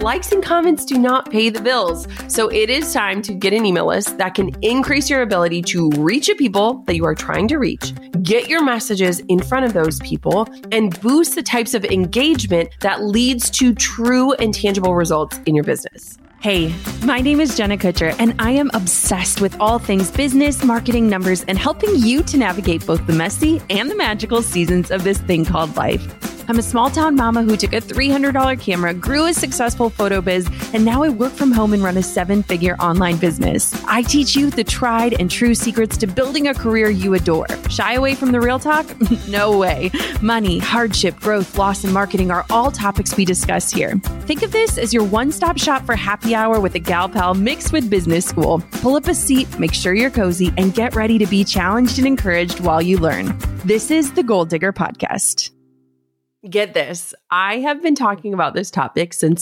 likes and comments do not pay the bills. So it is time to get an email list that can increase your ability to reach the people that you are trying to reach, get your messages in front of those people, and boost the types of engagement that leads to true and tangible results in your business. Hey, my name is Jenna Kutcher, and I am obsessed with all things business, marketing, numbers, and helping you to navigate both the messy and the magical seasons of this thing called life. I'm a small town mama who took a $300 camera, grew a successful photo biz, and now I work from home and run a 7-figure online business. I teach you the tried and true secrets to building a career you adore. Shy away from the real talk? No way. Money, hardship, growth, loss, and marketing are all topics we discuss here. Think of this as your one-stop shop for happy hour with a gal pal mixed with business school. Pull up a seat, make sure you're cozy, and get ready to be challenged and encouraged while you learn. This is the Goal Digger Podcast. Get this. I have been talking about this topic since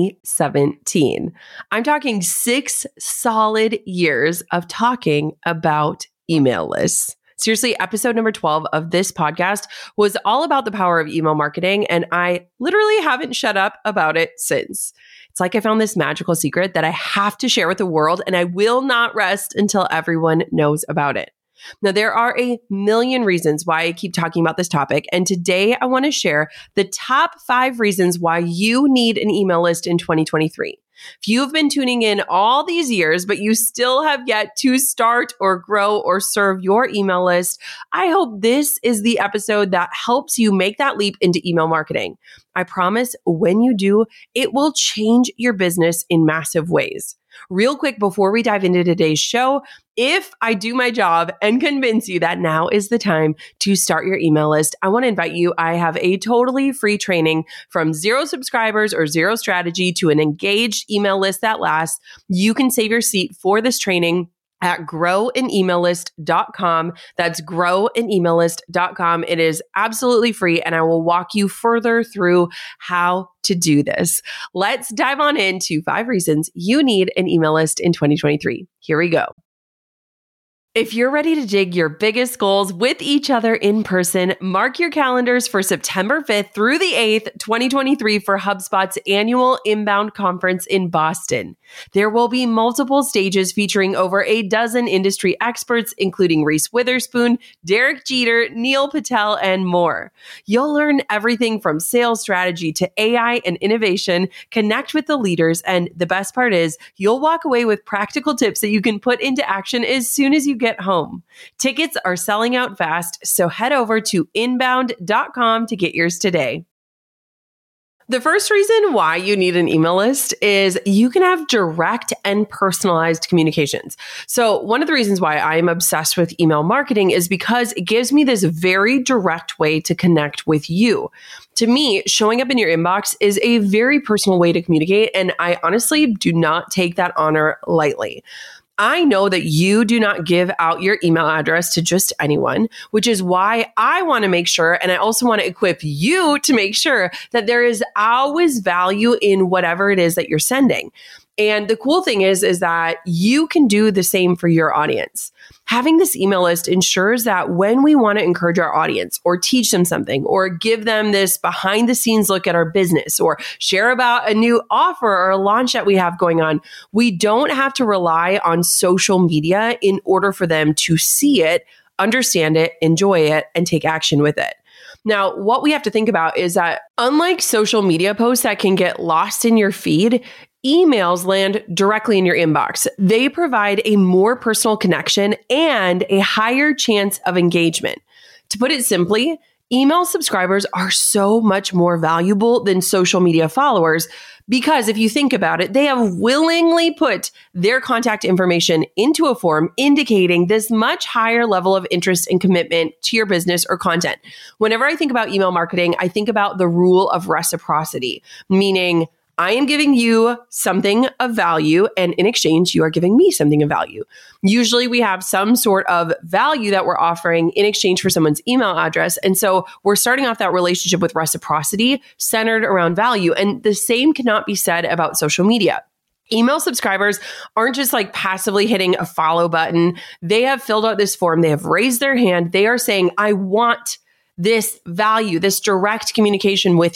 2017. I'm talking 6 solid years of talking about email lists. Seriously, episode number 12 of this podcast was all about the power of email marketing, and I literally haven't shut up about it since. It's like I found this magical secret that I have to share with the world, and I will not rest until everyone knows about it. Now, there are a million reasons why I keep talking about this topic, and today I want to share the top 5 reasons why you need an email list in 2023. If you've been tuning in all these years, but you still have yet to start or grow or serve your email list, I hope this is the episode that helps you make that leap into email marketing. I promise when you do, it will change your business in massive ways. Real quick, before we dive into today's show, if I do my job and convince you that now is the time to start your email list, I want to invite you. I have a totally free training from 0 subscribers or 0 strategy to an engaged email list that lasts. You can save your seat for this training at growanemaillist.com. That's growanemaillist.com. It is absolutely free, and I will walk you further through how to do this. Let's dive on into 5 reasons you need an email list in 2023. Here we go. If you're ready to dig your biggest goals with each other in person, mark your calendars for September 5th through the 8th, 2023 for HubSpot's annual Inbound Conference in Boston. There will be multiple stages featuring over a dozen industry experts, including Reese Witherspoon, Derek Jeter, Neil Patel, and more. You'll learn everything from sales strategy to AI and innovation, connect with the leaders, and the best part is you'll walk away with practical tips that you can put into action as soon as you get home. Tickets are selling out fast, so head over to inbound.com to get yours today. The first reason why you need an email list is you can have direct and personalized communications. So one of the reasons why I'm obsessed with email marketing is because it gives me this very direct way to connect with you. To me, showing up in your inbox is a very personal way to communicate, and I honestly do not take that honor lightly. I know that you do not give out your email address to just anyone, which is why I want to make sure, and I also want to equip you to make sure that there is always value in whatever it is that you're sending. And the cool thing is that you can do the same for your audience. Having this email list ensures that when we want to encourage our audience or teach them something or give them this behind the scenes look at our business or share about a new offer or a launch that we have going on, we don't have to rely on social media in order for them to see it, understand it, enjoy it, and take action with it. Now, what we have to think about is that unlike social media posts that can get lost in your feed, emails land directly in your inbox. They provide a more personal connection and a higher chance of engagement. To put it simply, email subscribers are so much more valuable than social media followers because if you think about it, they have willingly put their contact information into a form indicating this much higher level of interest and commitment to your business or content. Whenever I think about email marketing, I think about the rule of reciprocity, meaning I am giving you something of value, and in exchange, you are giving me something of value. Usually we have some sort of value that we're offering in exchange for someone's email address. And so we're starting off that relationship with reciprocity centered around value. And the same cannot be said about social media. Email subscribers aren't just like passively hitting a follow button. They have filled out this form. They have raised their hand. They are saying, I want this value, this direct communication with you.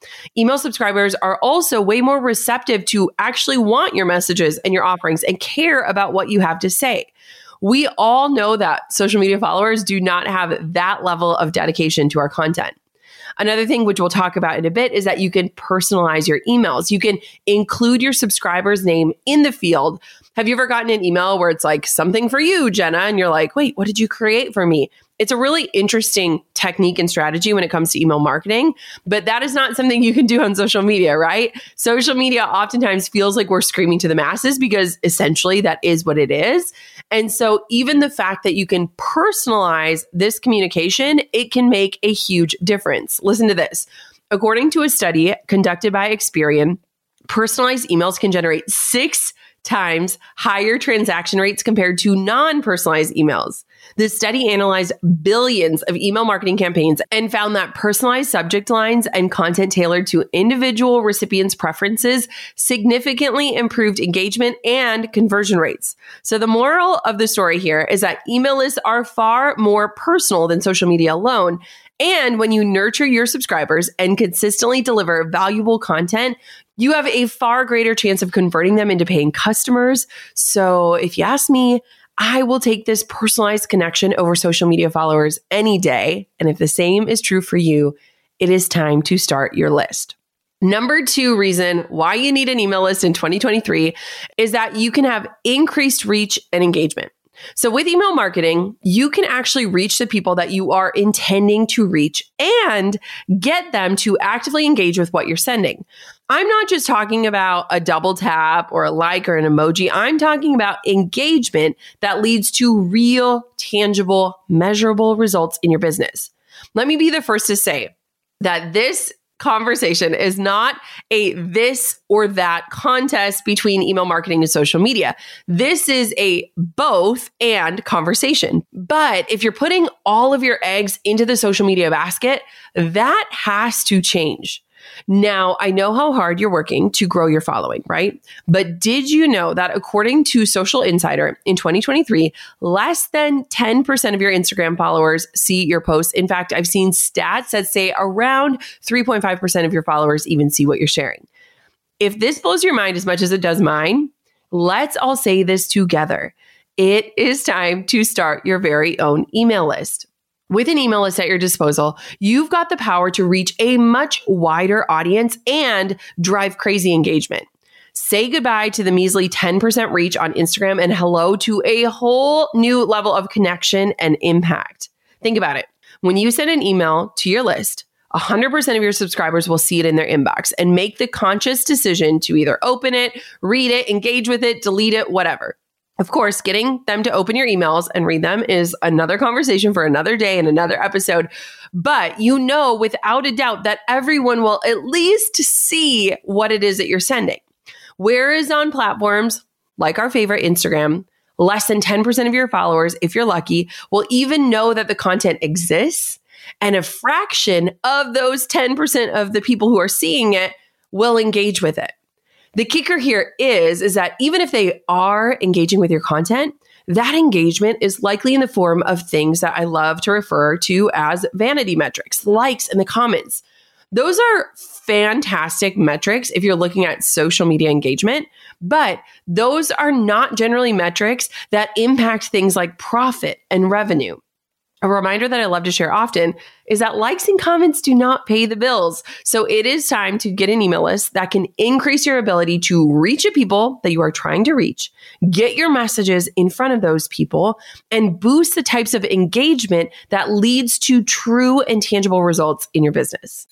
Email subscribers are also way more receptive to actually want your messages and your offerings and care about what you have to say. We all know that social media followers do not have that level of dedication to our content. Another thing, which we'll talk about in a bit, is that you can personalize your emails. You can include your subscriber's name in the field. Have you ever gotten an email where it's like, something for you, Jenna? And you're like, wait, what did you create for me? It's a really interesting technique and strategy when it comes to email marketing, but that is not something you can do on social media, right? Social media oftentimes feels like we're screaming to the masses because essentially that is what it is. And so even the fact that you can personalize this communication, it can make a huge difference. Listen to this. According to a study conducted by Experian, personalized emails can generate 6 times higher transaction rates compared to non-personalized emails. The study analyzed billions of email marketing campaigns and found that personalized subject lines and content tailored to individual recipients' preferences significantly improved engagement and conversion rates. So the moral of the story here is that email lists are far more personal than social media alone. And when you nurture your subscribers and consistently deliver valuable content, you have a far greater chance of converting them into paying customers. So if you ask me, I will take this personalized connection over social media followers any day. And if the same is true for you, it is time to start your list. Number 2 reason why you need an email list in 2023 is that you can have increased reach and engagement. So with email marketing, you can actually reach the people that you are intending to reach and get them to actively engage with what you're sending. I'm not just talking about a double tap or a like or an emoji. I'm talking about engagement that leads to real, tangible, measurable results in your business. Let me be the first to say that this conversation is not a this or that contest between email marketing and social media. This is a both and conversation. But if you're putting all of your eggs into the social media basket, that has to change. Now, I know how hard you're working to grow your following, right? But did you know that according to Social Insider, in 2023, less than 10% of your Instagram followers see your posts? In fact, I've seen stats that say around 3.5% of your followers even see what you're sharing. If this blows your mind as much as it does mine, let's all say this together. It is time to start your very own email list. With an email list at your disposal, you've got the power to reach a much wider audience and drive crazy engagement. Say goodbye to the measly 10% reach on Instagram and hello to a whole new level of connection and impact. Think about it. When you send an email to your list, 100% of your subscribers will see it in their inbox and make the conscious decision to either open it, read it, engage with it, delete it, whatever. Of course, getting them to open your emails and read them is another conversation for another day and another episode. But you know, without a doubt, that everyone will at least see what it is that you're sending. Whereas on platforms like our favorite Instagram, less than 10% of your followers, if you're lucky, will even know that the content exists. And a fraction of those 10% of the people who are seeing it will engage with it. The kicker here is that even if they are engaging with your content, that engagement is likely in the form of things that I love to refer to as vanity metrics, likes in the comments. Those are fantastic metrics if you're looking at social media engagement, but those are not generally metrics that impact things like profit and revenue. A reminder that I love to share often is that likes and comments do not pay the bills. So it is time to get an email list that can increase your ability to reach the people that you are trying to reach, get your messages in front of those people, and boost the types of engagement that leads to true and tangible results in your business.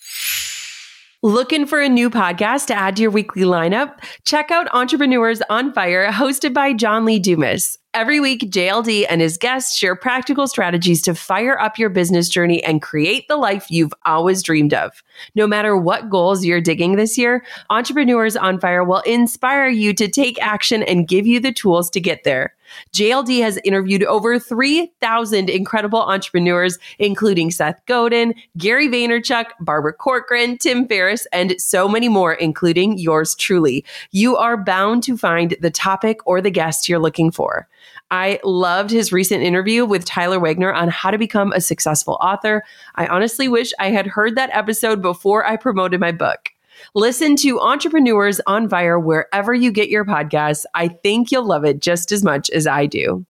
Looking for a new podcast to add to your weekly lineup? Check out Entrepreneurs on Fire, hosted by John Lee Dumas. Every week, JLD and his guests share practical strategies to fire up your business journey and create the life you've always dreamed of. No matter what goals you're digging this year, Entrepreneurs on Fire will inspire you to take action and give you the tools to get there. JLD has interviewed over 3,000 incredible entrepreneurs, including Seth Godin, Gary Vaynerchuk, Barbara Corcoran, Tim Ferriss, and so many more, including yours truly. You are bound to find the topic or the guest you're looking for. I loved his recent interview with Tyler Wagner on how to become a successful author. I honestly wish I had heard that episode before I promoted my book. Listen to Entrepreneurs on Fire wherever you get your podcasts. I think you'll love it just as much as I do.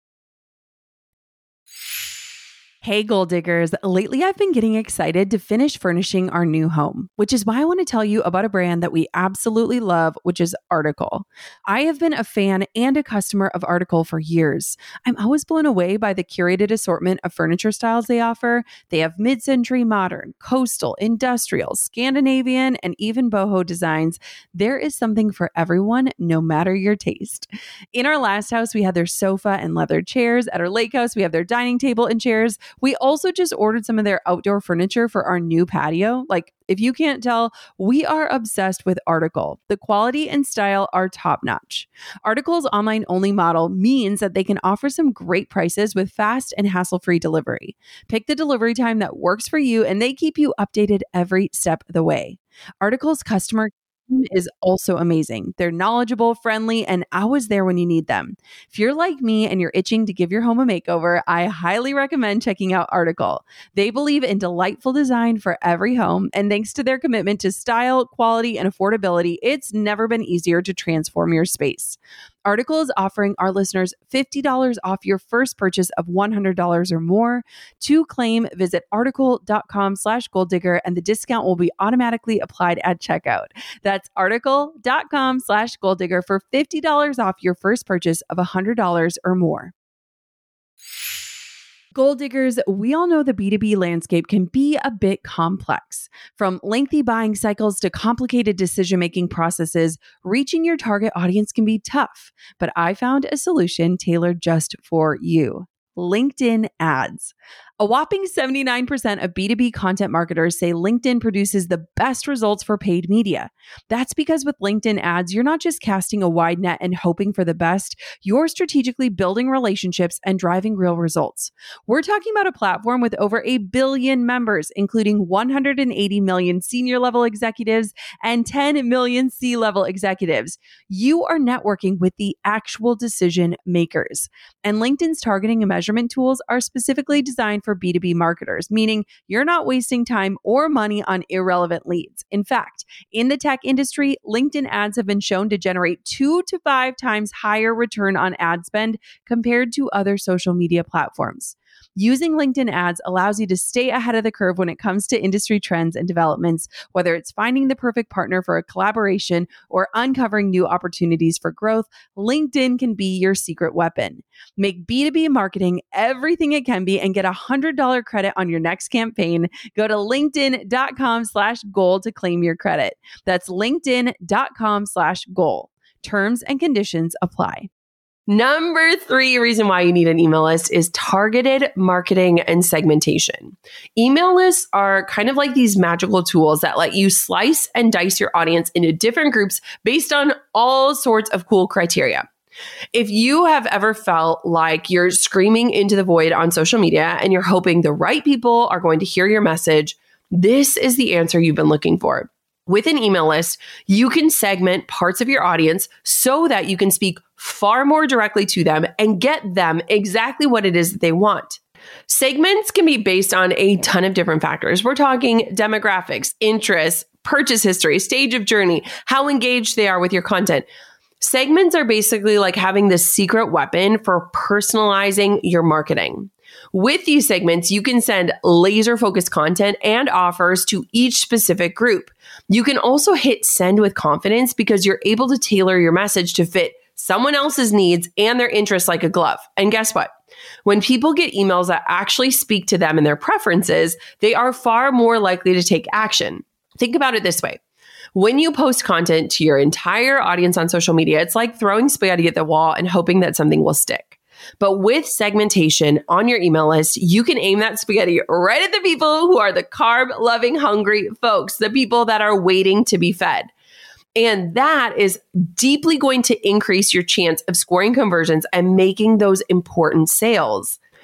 Hey, goal diggers. Lately, I've been getting excited to finish furnishing our new home, which is why I want to tell you about a brand that we absolutely love, which is Article. I have been a fan and a customer of Article for years. I'm always blown away by the curated assortment of furniture styles they offer. They have mid-century modern, coastal, industrial, Scandinavian, and even boho designs. There is something for everyone, no matter your taste. In our last house, we had their sofa and leather chairs. At our lake house, we have their dining table and chairs. We also just ordered some of their outdoor furniture for our new patio. Like, if you can't tell, we are obsessed with Article. The quality and style are top notch. Article's online only model means that they can offer some great prices with fast and hassle-free delivery. Pick the delivery time that works for you, and they keep you updated every step of the way. Article's customer is also amazing. They're knowledgeable, friendly, and always there when you need them. If you're like me and you're itching to give your home a makeover, I highly recommend checking out Article. They believe in delightful design for every home, and thanks to their commitment to style, quality, and affordability, it's never been easier to transform your space. Article is offering our listeners $50 off your first purchase of $100 or more. To claim, visit article.com/goaldigger and the discount will be automatically applied at checkout. That's article.com/goaldigger for $50 off your first purchase of $100 or more. Goal diggers, we all know the B2B landscape can be a bit complex. From lengthy buying cycles to complicated decision-making processes, reaching your target audience can be tough. But I found a solution tailored just for you: LinkedIn ads. A whopping 79% of B2B content marketers say LinkedIn produces the best results for paid media. That's because with LinkedIn ads, you're not just casting a wide net and hoping for the best, you're strategically building relationships and driving real results. We're talking about a platform with over 1 billion members, including 180 million senior level executives and 10 million C-level executives. You are networking with the actual decision makers. And LinkedIn's targeting and measurement tools are specifically designed for B2B marketers, meaning you're not wasting time or money on irrelevant leads. In fact, in the tech industry, LinkedIn ads have been shown to generate 2 to 5 times higher return on ad spend compared to other social media platforms. Using LinkedIn ads allows you to stay ahead of the curve when it comes to industry trends and developments, whether it's finding the perfect partner for a collaboration or uncovering new opportunities for growth. LinkedIn can be your secret weapon. Make B2B marketing everything it can be and get $100 credit on your next campaign. Go to linkedin.com/goal to claim your credit. That's linkedin.com/goal. Terms and conditions apply. Number 3 reason why you need an email list is targeted marketing and segmentation. Email lists are kind of like these magical tools that let you slice and dice your audience into different groups based on all sorts of cool criteria. If you have ever felt like you're screaming into the void on social media and you're hoping the right people are going to hear your message, this is the answer you've been looking for. With an email list, you can segment parts of your audience so that you can speak far more directly to them and get them exactly what it is that they want. Segments can be based on a ton of different factors. We're talking demographics, interests, purchase history, stage of journey, how engaged they are with your content. Segments are basically like having this secret weapon for personalizing your marketing. With these segments, you can send laser-focused content and offers to each specific group. You can also hit send with confidence because you're able to tailor your message to fit someone else's needs and their interests like a glove. And guess what? When people get emails that actually speak to them and their preferences, they are far more likely to take action. Think about it this way. When you post content to your entire audience on social media, it's like throwing spaghetti at the wall and hoping that something will stick. But with segmentation on your email list, you can aim that spaghetti right at the people who are the carb-loving, hungry folks, the people that are waiting to be fed. And that is deeply going to increase your chance of scoring conversions and making those important sales.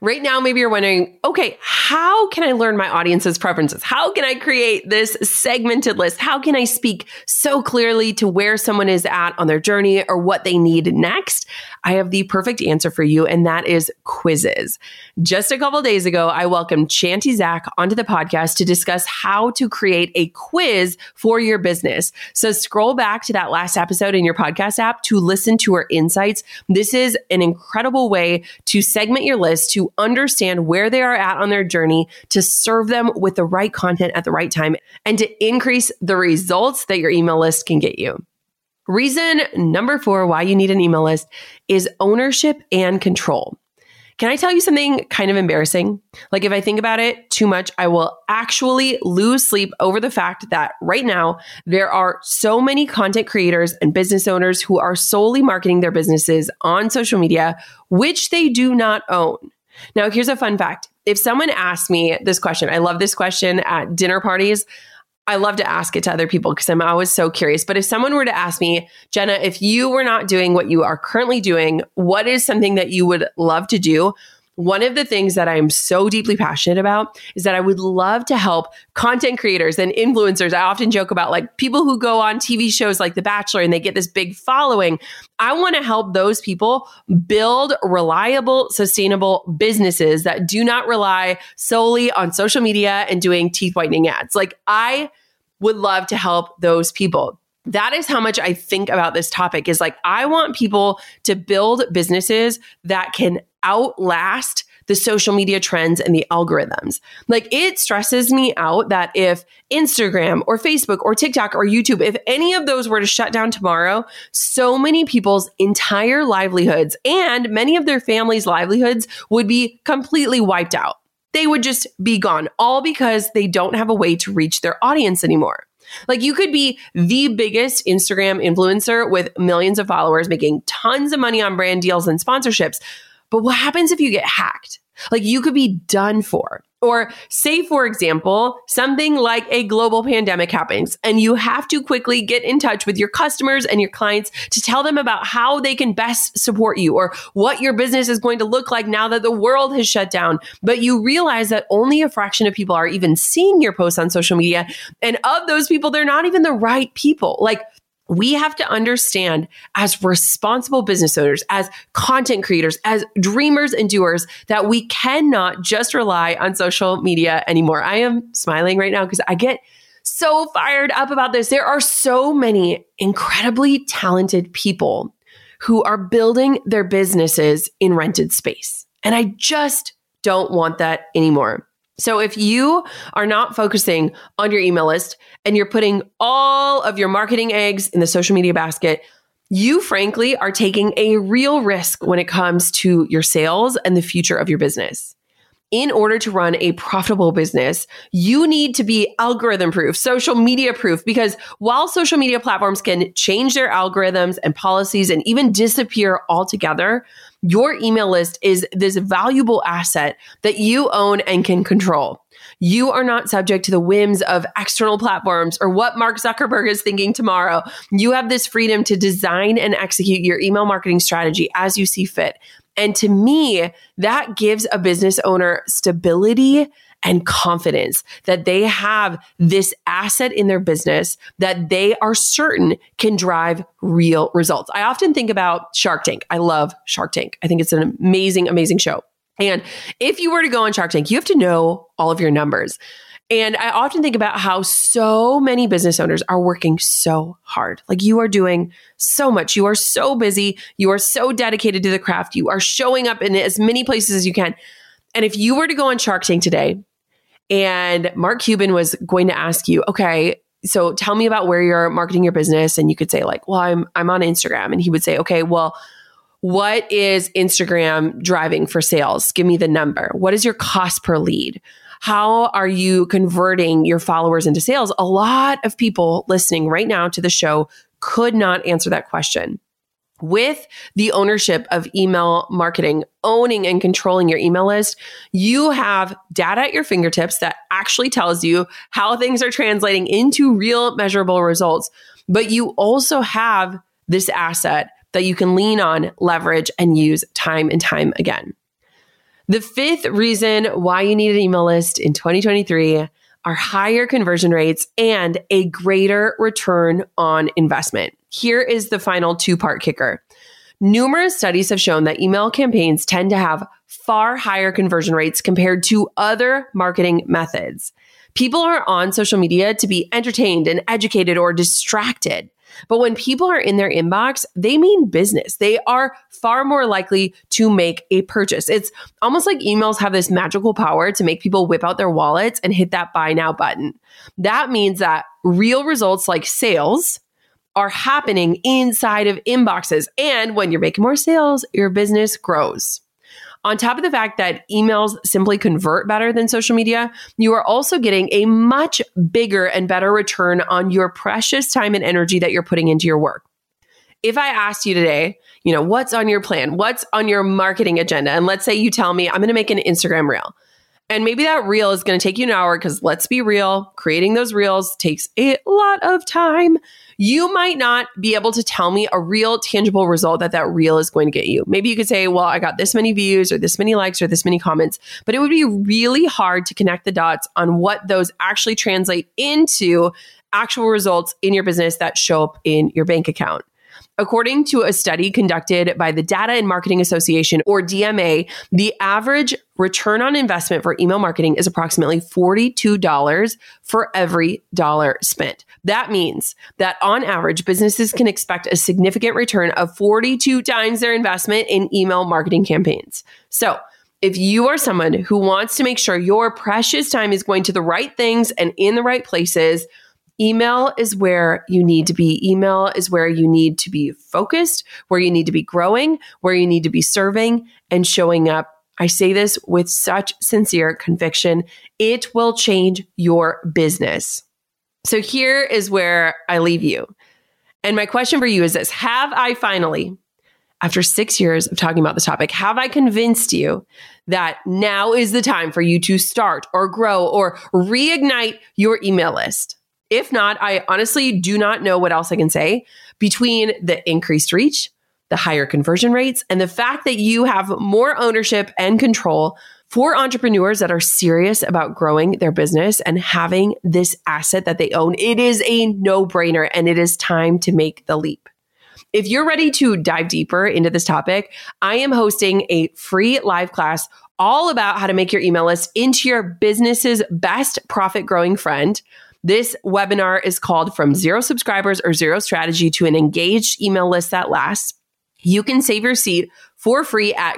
Right now, maybe you're wondering, okay, how can I learn my audience's preferences? How can I create this segmented list? How can I speak so clearly to where someone is at on their journey or what they need next? I have the perfect answer for you, and that is quizzes. Just a couple days ago, I welcomed Shanti Zach onto the podcast to discuss how to create a quiz for your business. So scroll back to that last episode in your podcast app to listen to her insights. This is an incredible way to segment your list, to understand where they are at on their journey, to serve them with the right content at the right time, and to increase the results that your email list can get you. Reason number 4 why you need an email list is ownership and control. Can I tell you something kind of embarrassing? Like if I think about it too much, I will actually lose sleep over the fact that right now there are so many content creators and business owners who are solely marketing their businesses on social media, which they do not own. Now, here's a fun fact. If someone asked me this question, I love this question at dinner parties. I love to ask it to other people because I'm always so curious. But if someone were to ask me, Jenna, if you were not doing what you are currently doing, what is something that you would love to do? One of the things that I'm so deeply passionate about is that I would love to help content creators and influencers. I often joke about like people who go on TV shows like The Bachelor and they get this big following. I want to help those people build reliable, sustainable businesses that do not rely solely on social media and doing teeth whitening ads. Like I would love to help those people. That is how much I think about this topic is like, I want people to build businesses that can outlast the social media trends and the algorithms. Like it stresses me out that if Instagram or Facebook or TikTok or YouTube, if any of those were to shut down tomorrow, so many people's entire livelihoods and many of their families' livelihoods would be completely wiped out. They would just be gone, all because they don't have a way to reach their audience anymore. Like you could be the biggest Instagram influencer with millions of followers, making tons of money on brand deals and sponsorships. But what happens if you get hacked? Like you could be done for. Or say, for example, something like a global pandemic happens and you have to quickly get in touch with your customers and your clients to tell them about how they can best support you or what your business is going to look like now that the world has shut down. But you realize that only a fraction of people are even seeing your posts on social media. And of those people, they're not even the right people. Like we have to understand as responsible business owners, as content creators, as dreamers and doers, that we cannot just rely on social media anymore. I am smiling right now because I get so fired up about this. There are so many incredibly talented people who are building their businesses in rented space. And I just don't want that anymore. So if you are not focusing on your email list and you're putting all of your marketing eggs in the social media basket, you frankly are taking a real risk when it comes to your sales and the future of your business. In order to run a profitable business, you need to be algorithm proof, social media proof, because while social media platforms can change their algorithms and policies and even disappear altogether, your email list is this valuable asset that you own and can control. You are not subject to the whims of external platforms or what Mark Zuckerberg is thinking tomorrow. You have this freedom to design and execute your email marketing strategy as you see fit. And to me, that gives a business owner stability and confidence that they have this asset in their business that they are certain can drive real results. I often think about Shark Tank. I love Shark Tank. I think it's an amazing, amazing show. And if you were to go on Shark Tank, you have to know all of your numbers. And I often think about how so many business owners are working so hard. Like you are doing so much. You are so busy. You are so dedicated to the craft. You are showing up in as many places as you can. And if you were to go on Shark Tank today and Mark Cuban was going to ask you, okay, so tell me about where you're marketing your business. And you could say like, well, I'm on Instagram. And he would say, okay, well, what is Instagram driving for sales? Give me the number. What is your cost per lead? How are you converting your followers into sales? A lot of people listening right now to the show could not answer that question. With the ownership of email marketing, owning and controlling your email list, you have data at your fingertips that actually tells you how things are translating into real measurable results. But you also have this asset that you can lean on, leverage, and use time and time again. The fifth reason why you need an email list in 2023 are higher conversion rates and a greater return on investment. Here is the final two-part kicker. Numerous studies have shown that email campaigns tend to have far higher conversion rates compared to other marketing methods. People are on social media to be entertained and educated or distracted. But when people are in their inbox, they mean business. They are far more likely to make a purchase. It's almost like emails have this magical power to make people whip out their wallets and hit that buy now button. That means that real results like sales are happening inside of inboxes. And when you're making more sales, your business grows. On top of the fact that emails simply convert better than social media, you are also getting a much bigger and better return on your precious time and energy that you're putting into your work. If I asked you today, what's on your plan? What's on your marketing agenda? And let's say you tell me, I'm going to make an Instagram reel. And maybe that reel is going to take you an hour because let's be real, creating those reels takes a lot of time. You might not be able to tell me a real tangible result that reel is going to get you. Maybe you could say, well, I got this many views or this many likes or this many comments, but it would be really hard to connect the dots on what those actually translate into actual results in your business that show up in your bank account. According to a study conducted by the Data and Marketing Association, or DMA, the average return on investment for email marketing is approximately $42 for every dollar spent. That means that on average, businesses can expect a significant return of 42 times their investment in email marketing campaigns. So, if you are someone who wants to make sure your precious time is going to the right things and in the right places, email is where you need to be. Email is where you need to be focused, where you need to be growing, where you need to be serving and showing up. I say this with such sincere conviction. It will change your business. So here is where I leave you. And my question for you is this: have I finally, after 6 years of talking about this topic, have I convinced you that now is the time for you to start or grow or reignite your email list? If not, I honestly do not know what else I can say. Between the increased reach, the higher conversion rates, and the fact that you have more ownership and control for entrepreneurs that are serious about growing their business and having this asset that they own, it is a no-brainer and it is time to make the leap. If you're ready to dive deeper into this topic, I am hosting a free live class all about how to make your email list into your business's best profit growing friend. This webinar is called From Zero Subscribers or Zero Strategy to an Engaged Email List That Lasts. You can save your seat for free at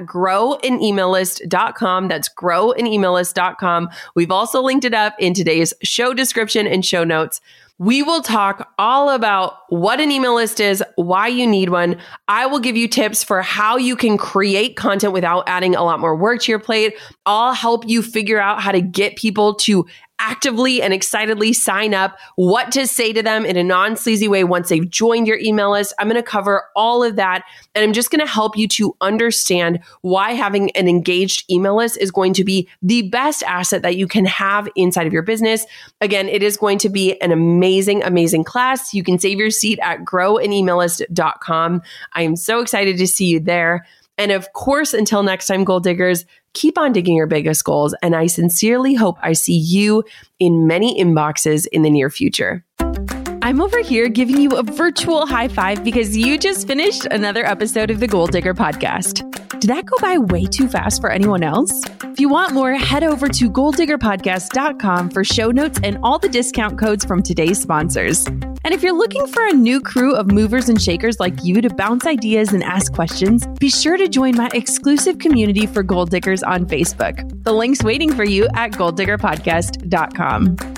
growanemaillist.com. That's growanemaillist.com. We've also linked it up in today's show description and show notes. We will talk all about what an email list is, why you need one. I will give you tips for how you can create content without adding a lot more work to your plate. I'll help you figure out how to get people to actively and excitedly sign up, what to say to them in a non-sleazy way once they've joined your email list. I'm going to cover all of that. And I'm just going to help you to understand why having an engaged email list is going to be the best asset that you can have inside of your business. Again, it is going to be an amazing, amazing class. You can save your seat at growanemaillist.com. I am so excited to see you there. And of course, until next time, goal diggers, keep on digging your biggest goals. And I sincerely hope I see you in many inboxes in the near future. I'm over here giving you a virtual high five because you just finished another episode of the Goal Digger podcast. Did that go by way too fast for anyone else? If you want more, head over to goaldiggerpodcast.com for show notes and all the discount codes from today's sponsors. And if you're looking for a new crew of movers and shakers like you to bounce ideas and ask questions, be sure to join my exclusive community for Goal Diggers on Facebook. The link's waiting for you at goaldiggerpodcast.com.